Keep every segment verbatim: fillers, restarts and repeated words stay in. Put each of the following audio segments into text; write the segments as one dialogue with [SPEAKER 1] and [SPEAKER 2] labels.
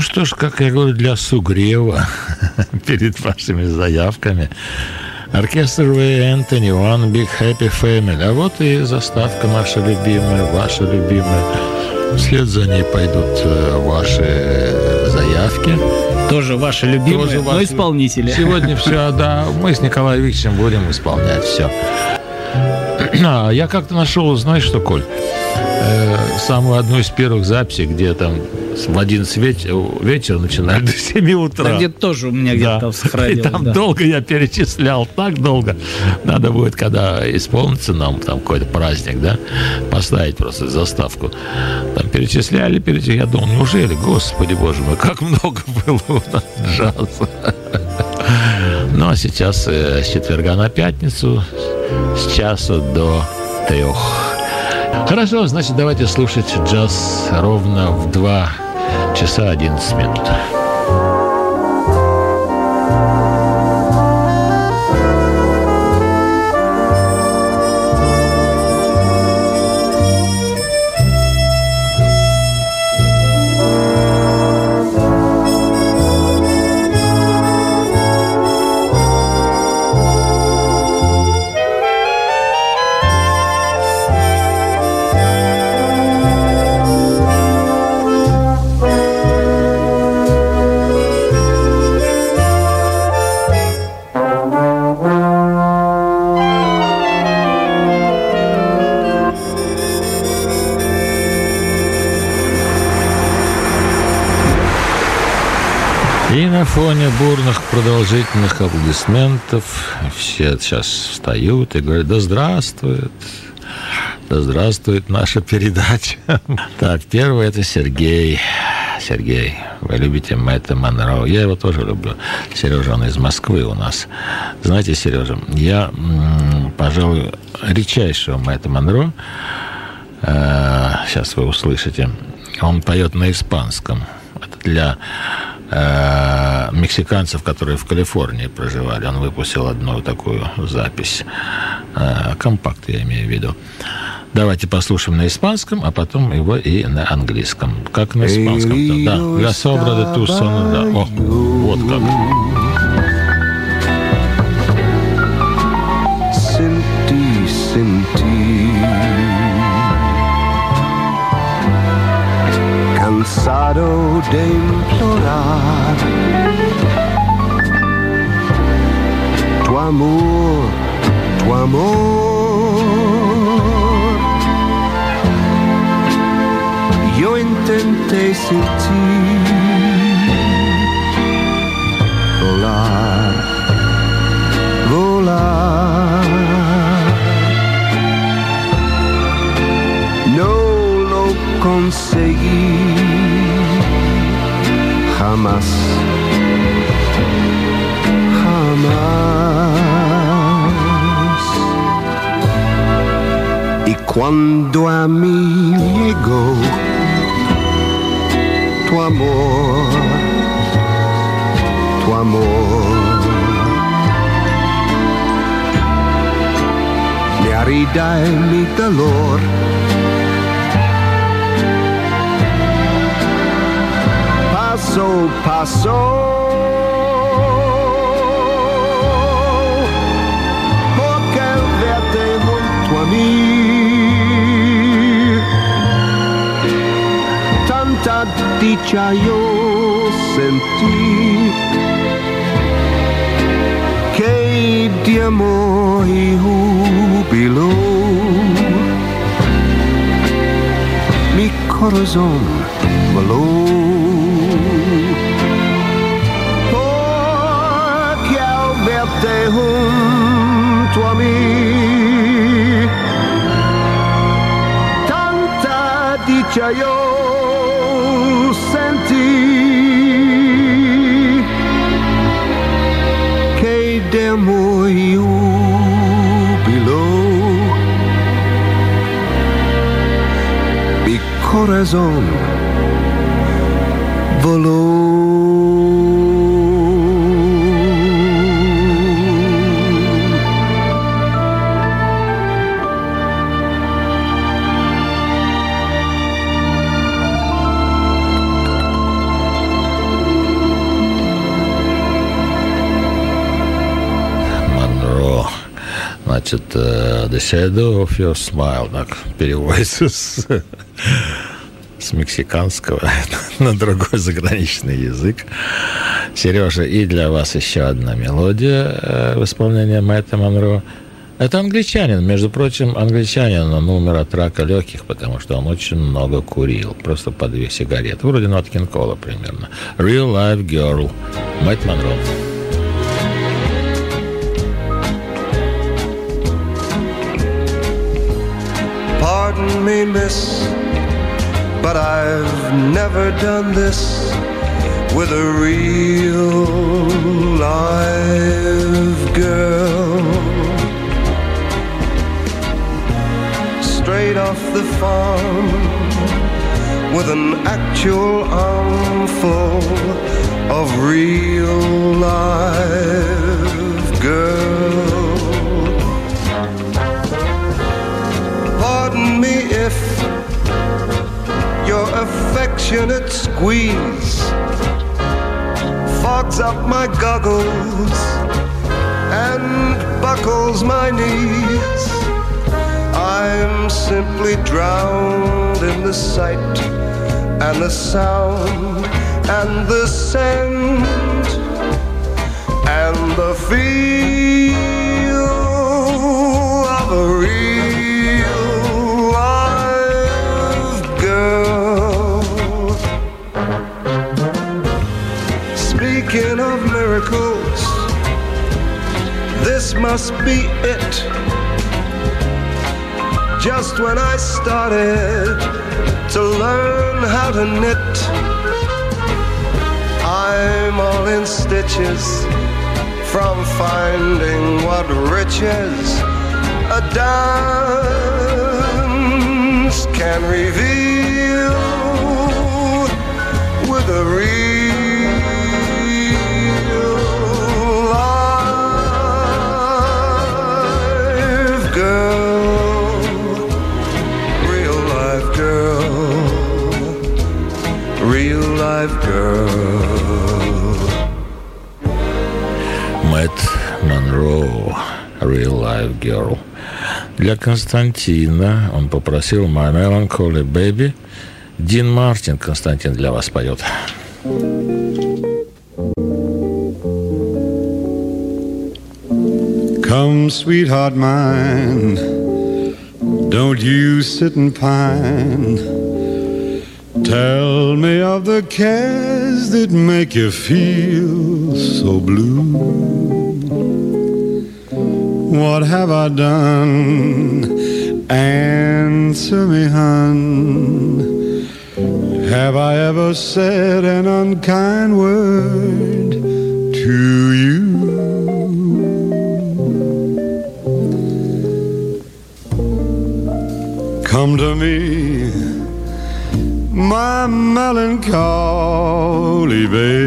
[SPEAKER 1] Ну что ж, как я говорю, для сугрева перед вашими заявками. Оркестр Ray Anthony, One Big Happy Family. А вот и заставка наша любимая, ваша любимая. Вслед за ней пойдут ваши заявки.
[SPEAKER 2] Тоже ваши любимые, Тоже но ваши... исполнители.
[SPEAKER 1] Сегодня все, да, мы с Николаем Викторовичем будем исполнять все. Я как-то нашел, знаешь что, Коль, э, самую одну из первых записей, где там в одиннадцать вечера, вечера начинали до семи утра.
[SPEAKER 2] Да, где-то тоже у меня где-то да. сохранилось.
[SPEAKER 1] И там
[SPEAKER 2] да.
[SPEAKER 1] долго я перечислял, так долго. Надо будет, когда исполнится нам там какой-то праздник, да, поставить просто заставку. Там перечисляли, перечисляли. Я думал, неужели, господи боже мой, как много было у нас джаза. Ну, а сейчас э, с четверга на пятницу с часу до трех. Хорошо, значит, давайте слушать джаз ровно в два часа одиннадцать минут. И на фоне бурных продолжительных аплодисментов все сейчас встают и говорят: да здравствует, да здравствует наша передача. Так, первый это Сергей. Сергей, вы любите Мэтта Монро? Я его тоже люблю. Сережа, он из Москвы у нас. Знаете, Сережа, я, пожалуй, редчайшего Мэтта Монро, сейчас вы услышите, он поет на испанском. Это для э, мексиканцев, которые в Калифорнии проживали. Он выпустил одну такую запись. Э, компакт, я имею в виду. Давайте послушаем на испанском, а потом его и на английском. Как на испанском? Да. «La sobra de tu son». Да. О, вот как.
[SPEAKER 3] Sentí, sentí, cansado de implorar tu amor, tu amor. Yo intenté sin ti volar, volar. No lo conseguí jamás, jamás. Y cuando a mí llegó tu amor, tu amor, mi herida y mi dolor pasó, pasó, porque al verte junto a mí tanta dicha yo sentí, que de amor y júbilo mi corazón voló, porque al verte junto a mí tanta dicha yo sentí, que de amor y júbilo mi corazón voló.
[SPEAKER 1] значит, The Shadow of Your Smile, так переводится с, с мексиканского на другой заграничный язык. Сережа, и для вас еще одна мелодия в исполнении Мэтта Монро. Это англичанин, между прочим, англичанин, он умер от рака легких, потому что он очень много курил, просто по две сигареты, вроде Нат Кинг Кола примерно. Real Life Girl, Мэтт Монро.
[SPEAKER 3] Pardon me, miss, but I've never done this with a real live girl. Straight off the farm with an actual armful of real live girl. Pardon me if your affectionate squeeze fogs up my goggles and buckles my knees. I'm simply drowned in the sight and the sound and the scent and the feel of a real live girl. Speaking of miracles, this must be it. Just when I started to learn how to knit, I'm all in stitches from finding what riches a dance can reveal with a real live girl. Real life girl.
[SPEAKER 1] Мэтт Монро, Real Life Girl. Для Константина он попросил My Melancholy Baby. Дин Мартин, Константин, для вас поет.
[SPEAKER 4] Come, sweetheart mine, don't you sit and pine. Tell me of the cares that make you feel so blue. What have I done? Answer me, hon. Have I ever said an unkind word to you? Come to me, my melancholy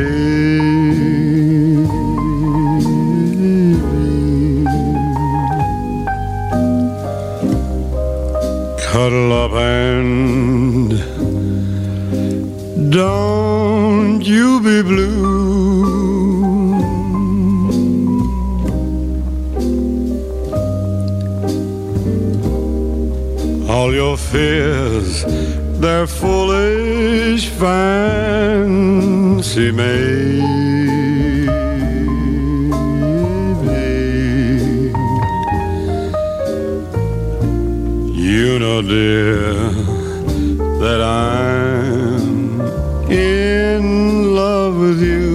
[SPEAKER 4] babe. Cuddle up and don't you be blue. All your fears, they're foolish fancy made. You know, dear, that I'm in love with you.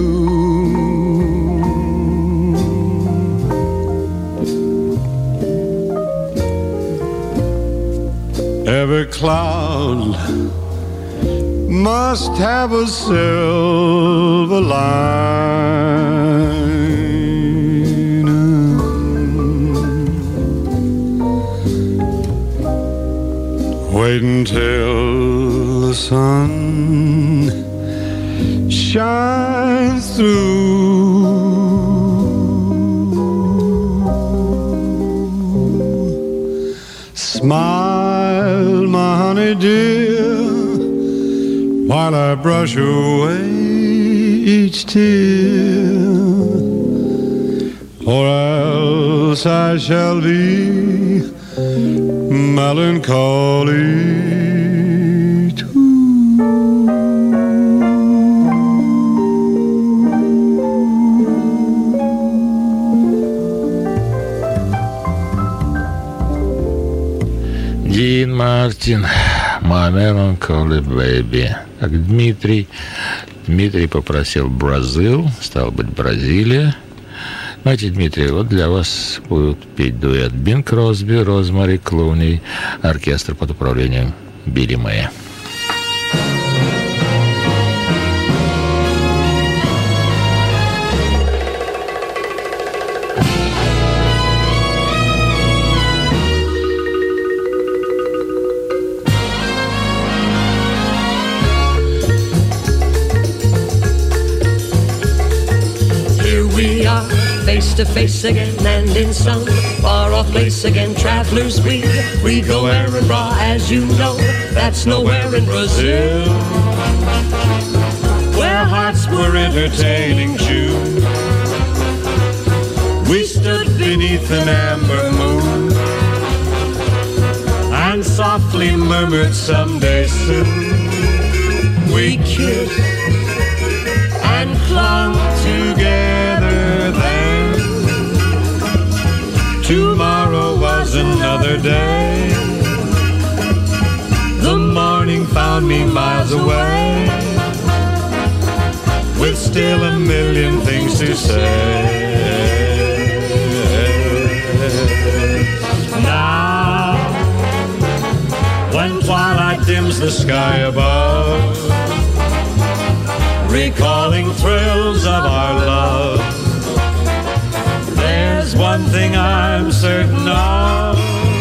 [SPEAKER 4] Every cloud must have a silver lining. Wait until the sun shines through. Smile, my honey dear, while I brush away each tear, or I'll else I shall be melancholy too.
[SPEAKER 1] Дин Мартин, My Melancholy Baby. Так, Дмитрий. Дмитрий попросил Бразил, стало быть, Бразилия. Знаете, Дмитрий, вот для вас будут петь дуэт Бин Кросби, Розмари Клуни, оркестр под управлением Билли Мэя.
[SPEAKER 5] Face to face again, and in some far-off place again, travelers we, we go Erin-Bra, as you know, that's nowhere in Brazil, where hearts were entertaining June. We stood beneath an amber moon, and softly murmured someday soon. We kissed and clung together then. Tomorrow was another day. The morning found me miles away, with still a million things to say. Now, when twilight dims the sky above, recalling thrills of our love, there's one thing I'm certain of: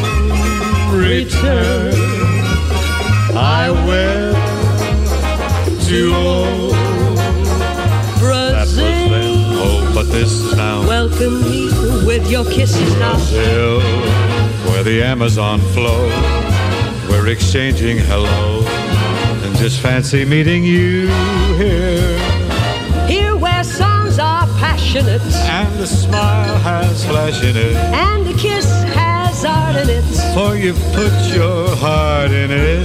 [SPEAKER 5] return I will to old Brazil. That was then, oh, but this is now. Welcome me with your kisses now. Brazil, where the Amazon flows, we're exchanging hello, and just fancy meeting you here. Here where songs are passionate, and the smile has flash in it, and the kiss has art in it, for you've put your heart in it.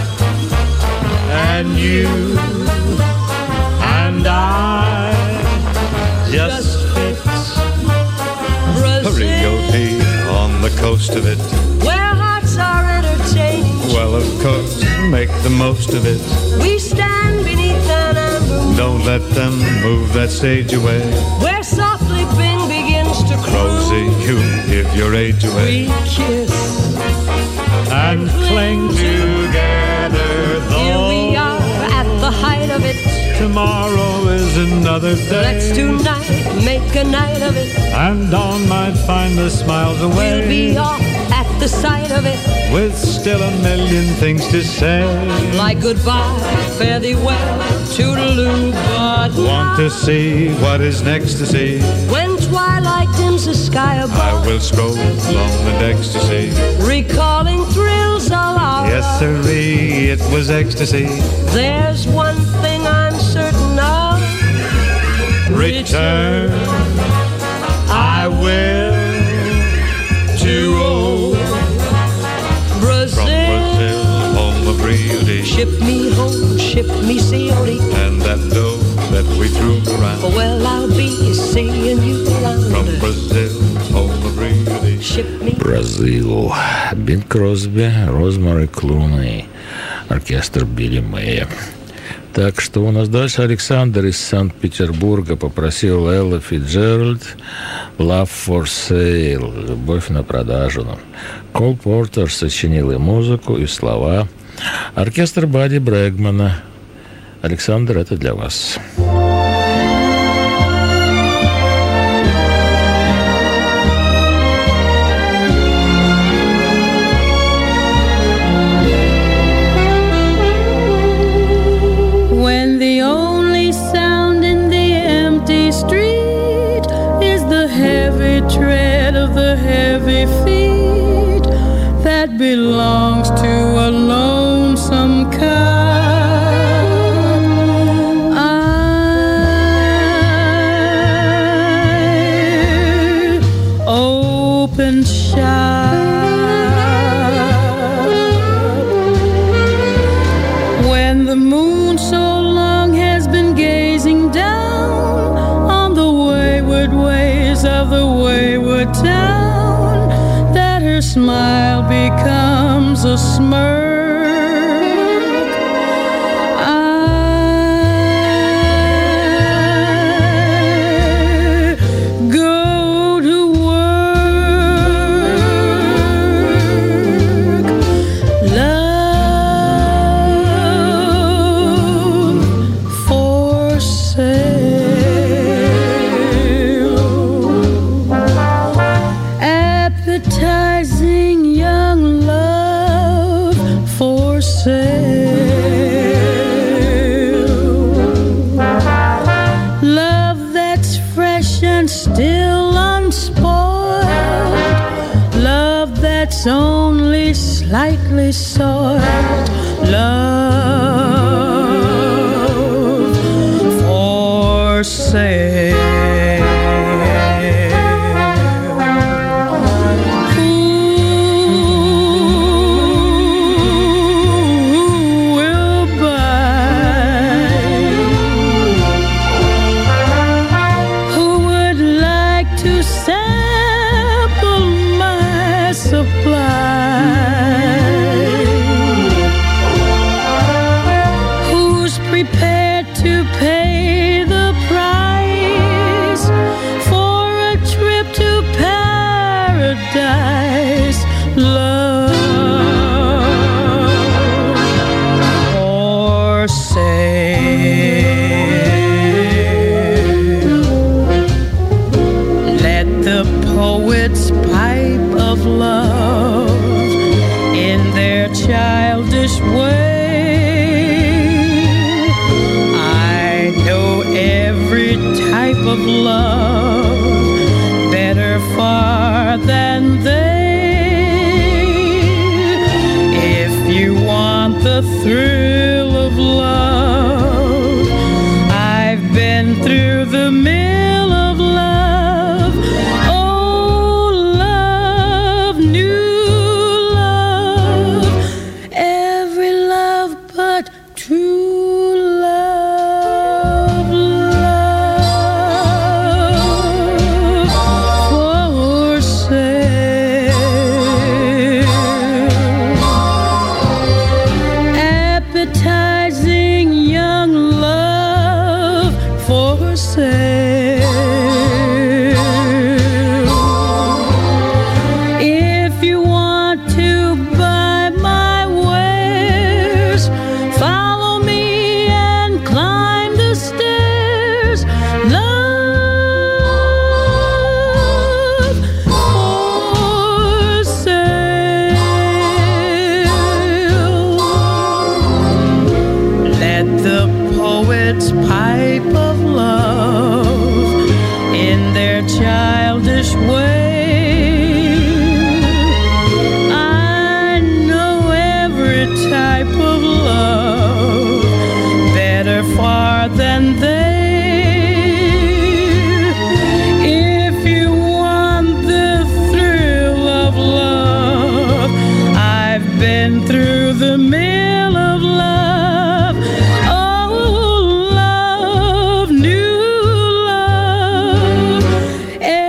[SPEAKER 5] And you and I just fit Brazil, Rio de on the coast of it, where hearts are entertaining. Well, of course, make the most of it. We stand beneath an amber moon. Don't let them move that stage away, where softly Bing begins to croon. Rosie, you give your age away. We kiss and, and cling together. Here we are at the height of it. Tomorrow is another day. Let's tonight make a night of it, and dawn might find the smiles away. We'll be off at the sight of it, with still a million things to say, like goodbye, fare thee well, toodaloo, but want to see what is next to see. When twilight dims the sky above, I will stroll along the decks to see, recalling thrills of our yes, sirree, it was ecstasy. There's one thing I'm certain of: return I will to old Brazil. From Brazil, home of Rio de. Ship me home, ship me C O D. And that dough that we threw around, well, I'll be seeing you around. From Brazil, home of Rio de. Ship me.
[SPEAKER 1] Бразил. Бин Кросби, Розмари Клуни, оркестр Билли Мэя. Так, что у нас дальше? Александр из Санкт-Петербурга попросил Элла Фицджеральд «Love for Sale», «Любовь на продажу». Кол Портер сочинил и музыку, и слова. Оркестр Бадди Брэгмана. Александр, это для вас.
[SPEAKER 6] Belongs to a lonesome cub. I, oh, of the wayward town, that her smile becomes a smirk. It's only slightly soiled love for sale. Who will buy? Who would like to sample my supply? Who's prepared to pay the price for a trip to paradise? Love for sale. Let the poets pipe of love in their childish way. I know every type of love better far than they. If you want the thrill of love, I've been through the mill of love. Oh, love, new love, every love but true love, love for sale. Appetizing young love for sale. If you want to buy my wares, follow me and climb the stairs. Love for sale. Let the poets pipe of love in their childish way. I know every type of love better far than they. If you want the thrill of love, I've been through the mill of love. Oh, love, new love,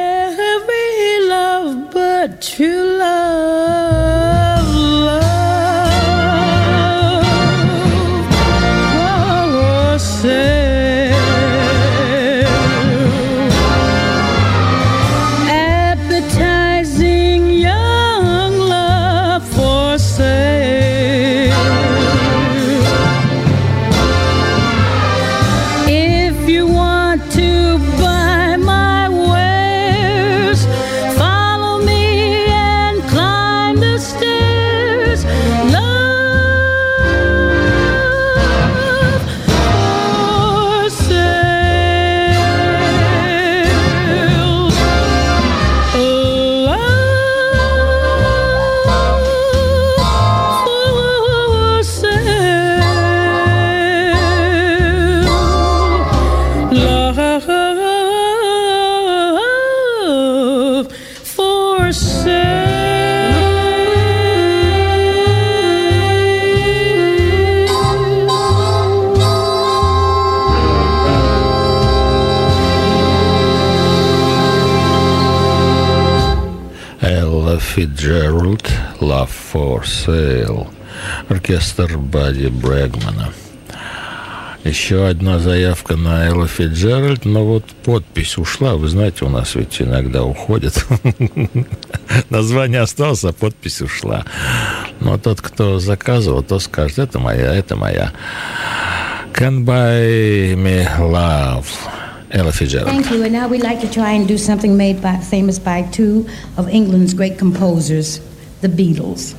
[SPEAKER 1] Fitzgerald, Love for Sale. Оркестр Бадди Брэгмана. Еще одна заявка на Элла Фицджеральд, но вот подпись ушла. Вы знаете, у нас ведь иногда уходит. Название осталось, а подпись ушла. Но тот, кто заказывал, то скажет, это моя, это моя. Can't Buy Me Love. Ella Fitzgerald.
[SPEAKER 7] Thank you. And now we'd like to try and do something made by, famous by two of England's great composers, the Beatles.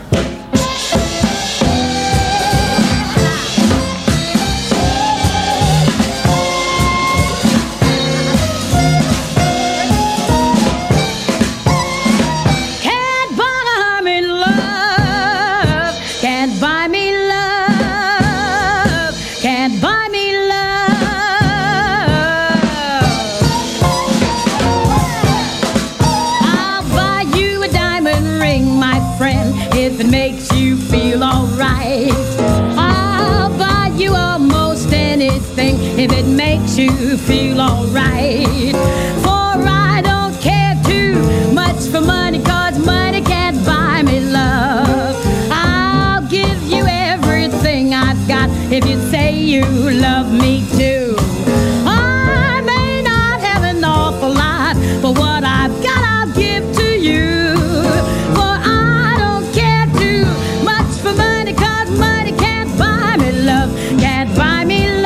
[SPEAKER 6] If it makes you feel alright. For I don't care too much for money, cause money can't buy me love. I'll give you everything I've got if you say you love me too. I may not have an awful lot, but what I've got I'll give to you. For I don't care too much for money, cause money can't buy me love. Can't buy me love.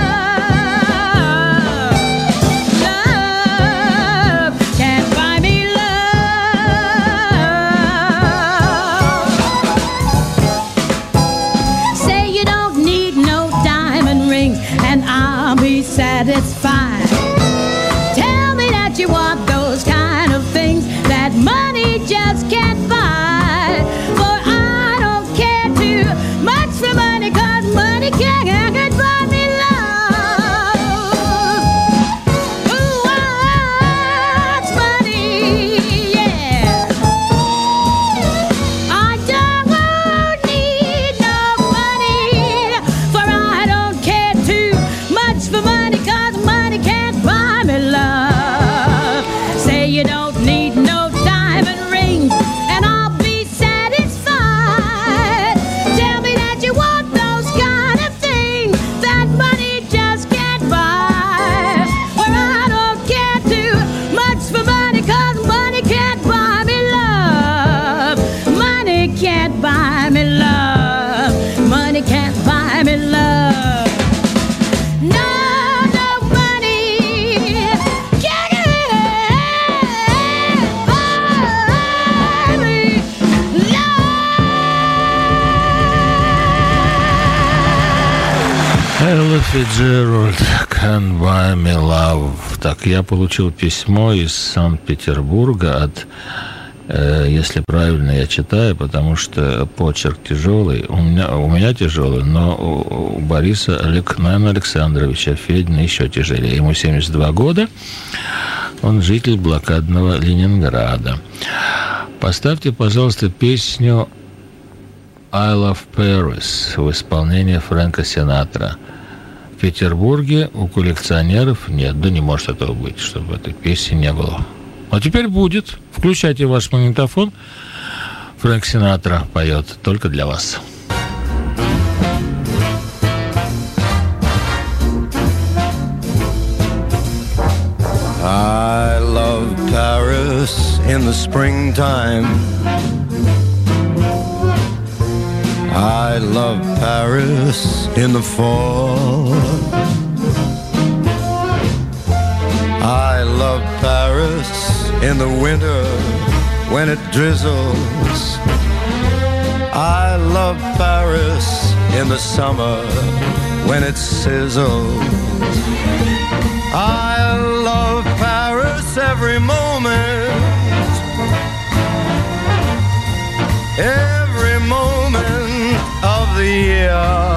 [SPEAKER 6] Satisfied. Tell me that you want those kind of things that money just can't buy. For I don't care too much for money, cause money can't buy me love. Ooh, what's money? Yeah. I don't need no money, for I don't care too much for money. You don't need no diamond rings, and I'll be satisfied. Tell me that you want those kind of things that money just can't buy. Well, I don't care too much for money, cause money can't buy me love. Money can't buy me love. Money can't buy me love.
[SPEAKER 1] Ella Fitzgerald, Can't Buy Me Love. Так, я получил письмо из Санкт-Петербурга от, э, если правильно я читаю, потому что почерк тяжелый. У меня, у меня тяжелый, но у, у Бориса Олег, наверное, Александровича Федина еще тяжелее. Ему семьдесят два года. Он житель блокадного Ленинграда. Поставьте, пожалуйста, песню I Love Paris в исполнении Фрэнка Синатра. В Петербурге у коллекционеров нет, да не может этого быть, чтобы этой песни не было. А теперь будет. Включайте ваш магнитофон. Фрэнк Синатра поет только для вас.
[SPEAKER 5] I love Paris in the springtime. I love Paris in the fall. I love Paris in the winter when it drizzles. I love Paris in the summer when it sizzles. I love Paris every moment, every moment of the year.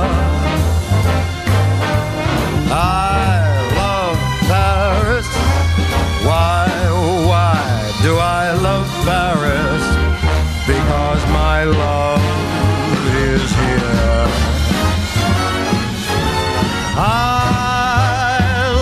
[SPEAKER 5] I love Paris. Why, why do I love Paris? Because my love is here. I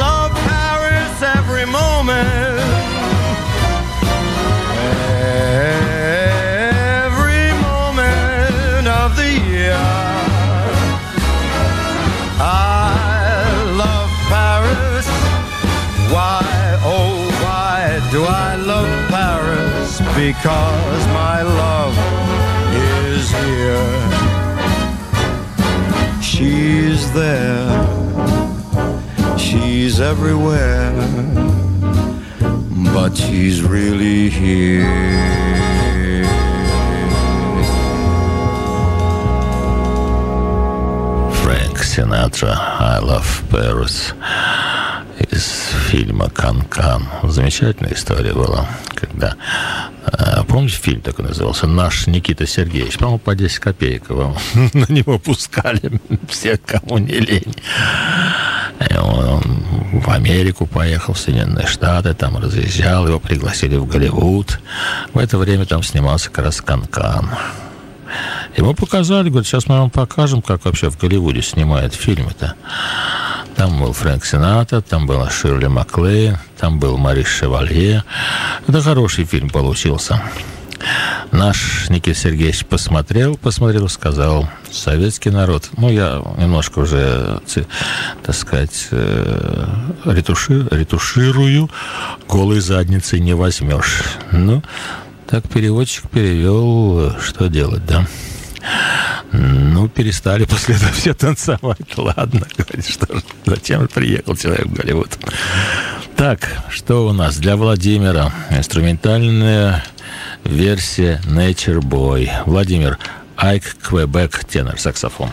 [SPEAKER 3] because my love is here. She's there, she's everywhere, but she's really here.
[SPEAKER 1] Frank Sinatra, I Love Paris. Из фильма «Кан-Кан». Замечательная история была, когда... Помните, фильм такой назывался «Наш Никита Сергеевич»? По-моему, по десять копеек его на него пускали все, кому не лень. И он, он в Америку поехал, в Соединенные Штаты, там разъезжал, его пригласили в Голливуд. В это время там снимался как раз «Кан-Кан». Ему показали, говорят, сейчас мы вам покажем, как вообще в Голливуде снимают фильмы-то. Там был Фрэнк Синатра, там была Ширли Маклейн, там был Марис Шевалье. Это хороший фильм получился. Наш Никита Сергеевич посмотрел, посмотрел, сказал: советский народ. Ну, я немножко уже, так сказать, ретуши, ретуширую. Голой задницей не возьмешь. Ну, так переводчик перевел, что делать, да? Ну, перестали после этого все танцевать. Ладно, говорит, что ж, зачем приехал человек в Голливуд? Так, что у нас для Владимира? Инструментальная версия Nature Boy. Владимир, Айк Квебек, тенор, саксофон.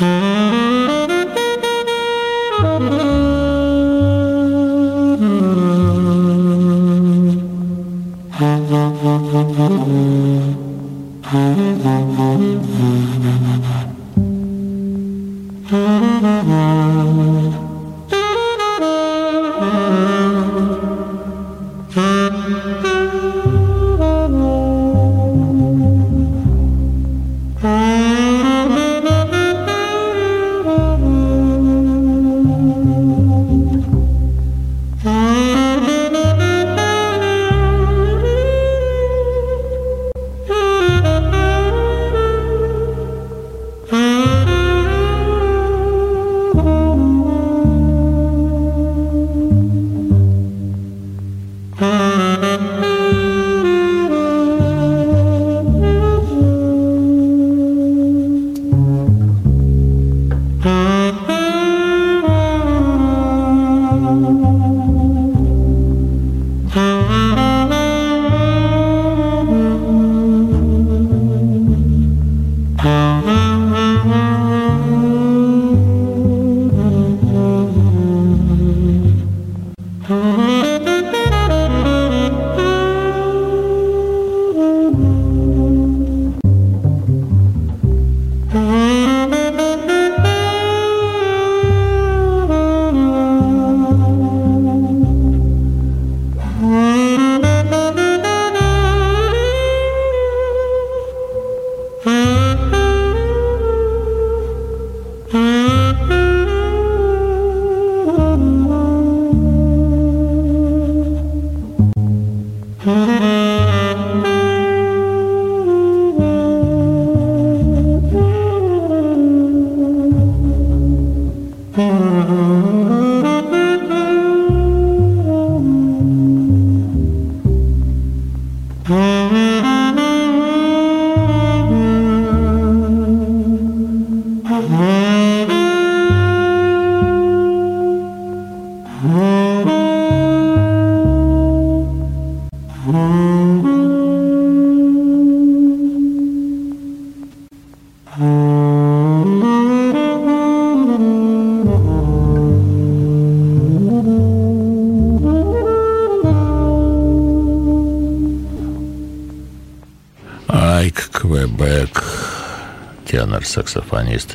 [SPEAKER 1] Тенор-саксофонист,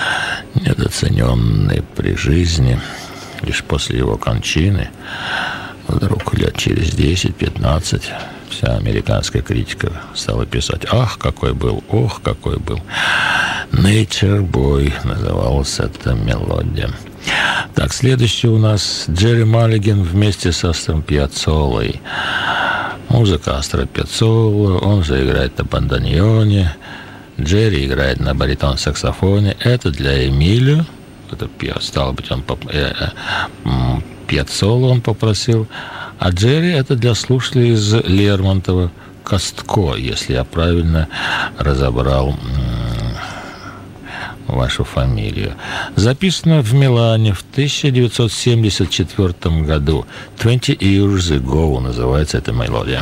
[SPEAKER 1] недооцененный при жизни, лишь после его кончины, вдруг лет через десять-пятнадцать вся американская критика стала писать: ах, какой был, ох, какой был. Nature Boy называлась эта мелодия. Так, следующий у нас Джерри Маллиган вместе с Астором Пьяццолой. Музыка Астора Пьяццолы, он же играет на бандоньоне, Джерри играет на баритон-саксофоне. Это для Эмилио. Это, стало быть, он поп... э, э, Пьяццолу он попросил. А Джерри это для слушателей из Лермонтова. Костко, если я правильно разобрал вашу фамилию. Записано в Милане в тысяча девятьсот семьдесят четвёртом году. twenty years ago называется эта мелодия.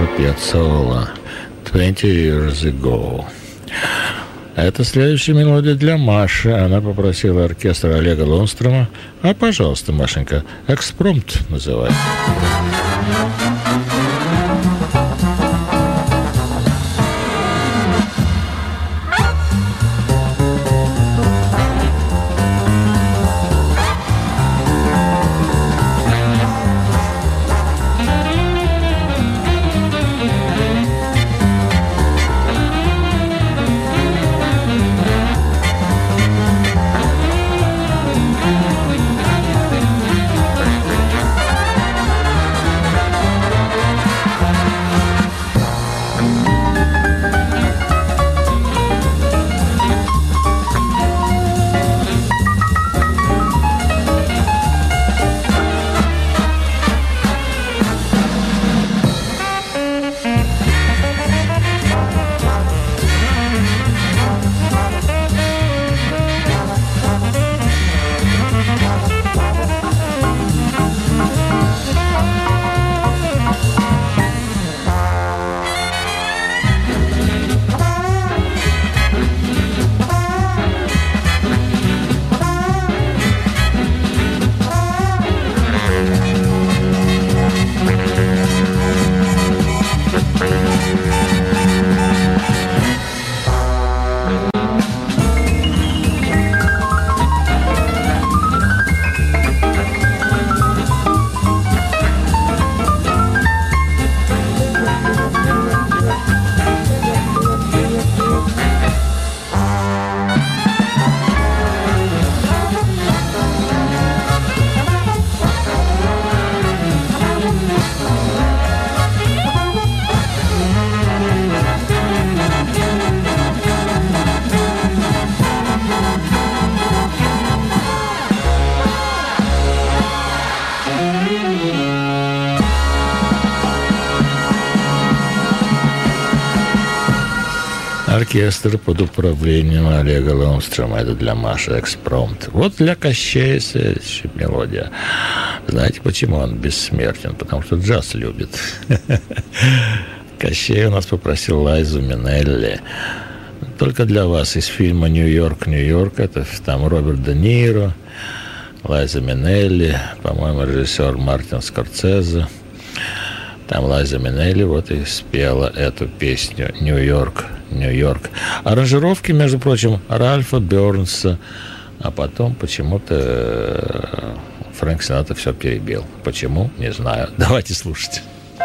[SPEAKER 1] Астор Пьяццола «Twenty Years Ago». Это следующая мелодия для Маши. Она попросила оркестр Олега Лунстрома. А, пожалуйста, Машенька, «Экспромт» называется. Оркестр под управлением Олега Лунстрома. Это для Маши «Экспромт». Вот для Кощея следующая мелодия. Знаете, почему он бессмертен? Потому что джаз любит. Кощей у нас попросил Лайзу Минелли. Только для вас из фильма «Нью-Йорк, Нью-Йорк». Это там Роберт Де Ниро, Лайза Минелли, по-моему, режиссер Мартин Скорсезе. Там Лайза Минелли вот и спела эту песню «Нью-Йорк, Нью-Йорк». Аранжировки, между прочим, Ральфа Бёрнса. А потом почему-то Фрэнк Синатра все перебил. Почему? Не знаю. Давайте слушать.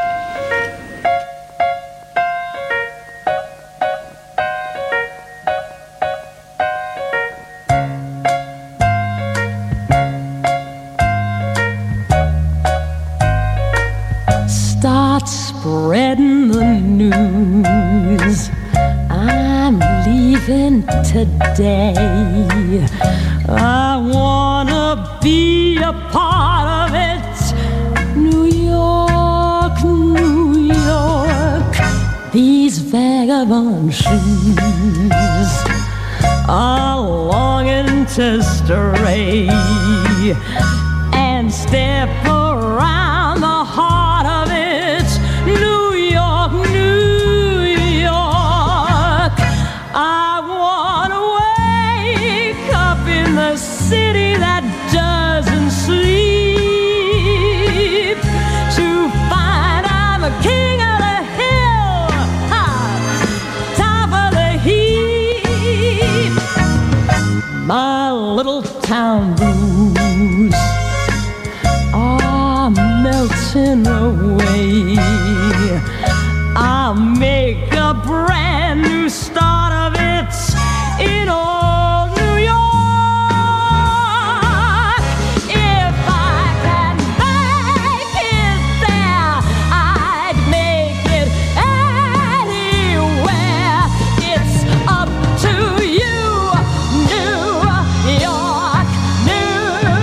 [SPEAKER 6] Spreading the news, I'm leaving today. I wanna be a part of it. New York, New York, these vagabond shoes are longing to stray and step around the heart of it. New York, New York, I wanna wake up in the city that doesn't sleep, to find I'm a king of the hill, ha, top of the heap. My little town blues are melting away. I'll make a brand new start of it in old New York. If I can make it there, I'd make it anywhere. It's up to you, New York, New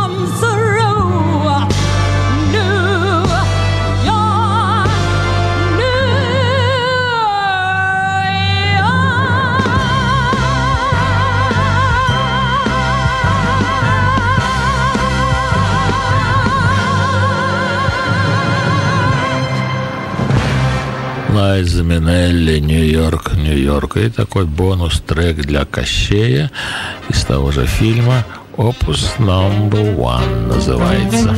[SPEAKER 6] comes through. New York,
[SPEAKER 1] Лайза Минелли, Нью-Йорк, Нью-Йорк. И такой бонус-трек для Кощея из того же фильма «Opus Number One» называется.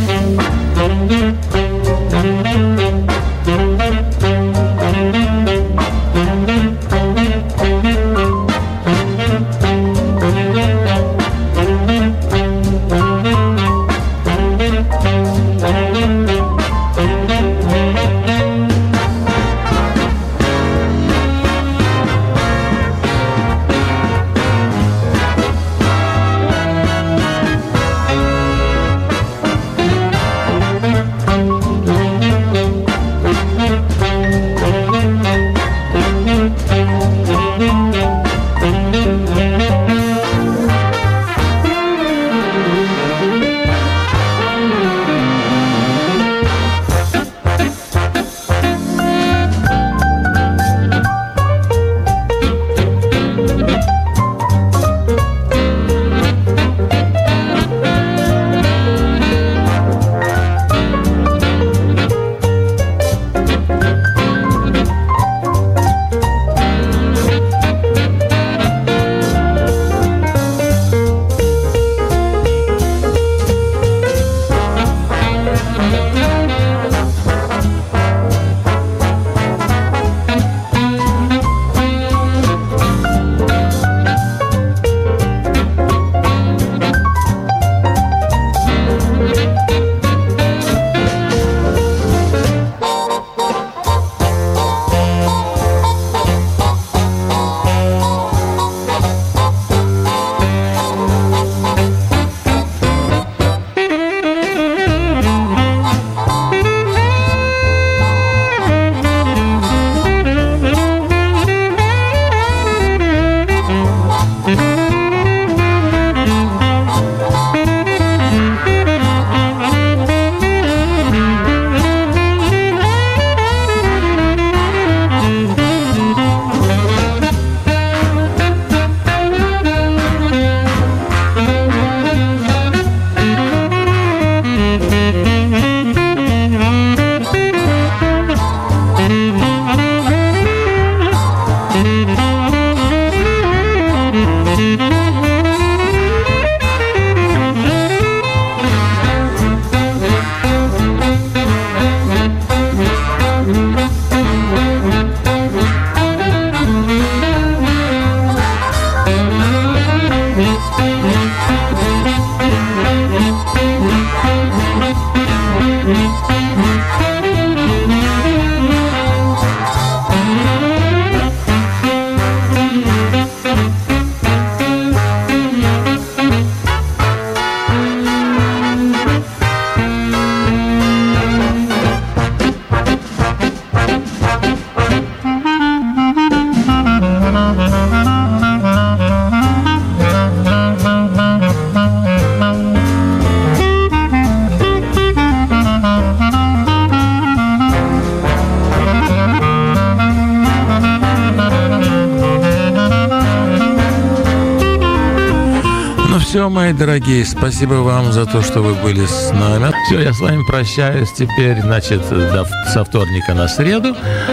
[SPEAKER 1] Все, мои дорогие, спасибо вам за то, что вы были с нами. Все, я с вами прощаюсь теперь, значит, до, со вторника на среду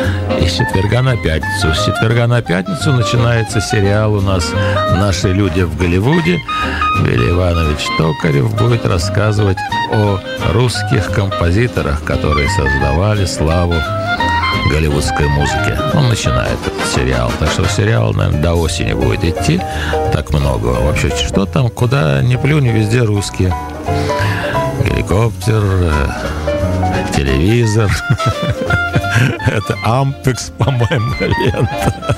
[SPEAKER 1] и с четверга на пятницу. С четверга на пятницу начинается сериал у нас «Наши люди в Голливуде». Вилли Иванович Токарев будет рассказывать о русских композиторах, которые создавали славу голливудской музыки. Он начинает этот сериал. Так что сериал, наверное, до осени будет идти. Так много. Вообще, что там, куда ни плюнь, везде русские. Геликоптер, телевизор. Это Ампекс, по-моему, лента.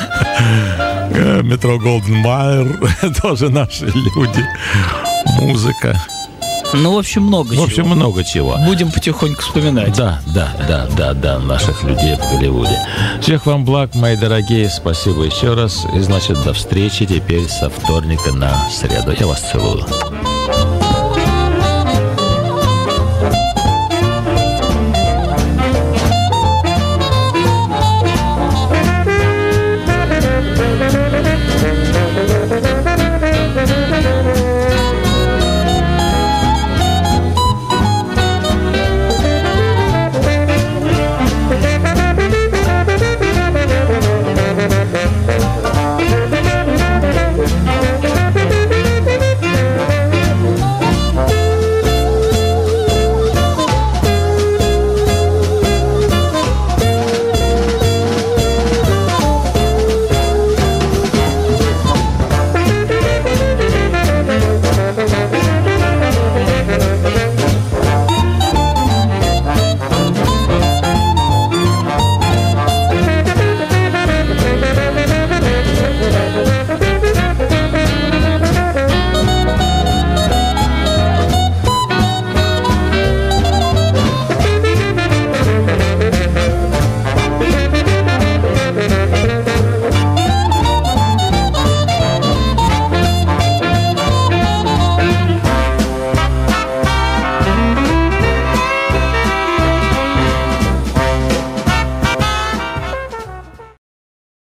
[SPEAKER 1] Метро Голден Майер. Тоже наши люди. Музыка.
[SPEAKER 2] Ну, в общем, много чего.
[SPEAKER 1] В общем, много чего.
[SPEAKER 2] Будем потихоньку вспоминать.
[SPEAKER 1] Да, да, да, да, да, наших людей в Голливуде. Всех вам благ, мои дорогие. Спасибо еще раз. И, значит, до встречи теперь со вторника на среду. Я вас целую.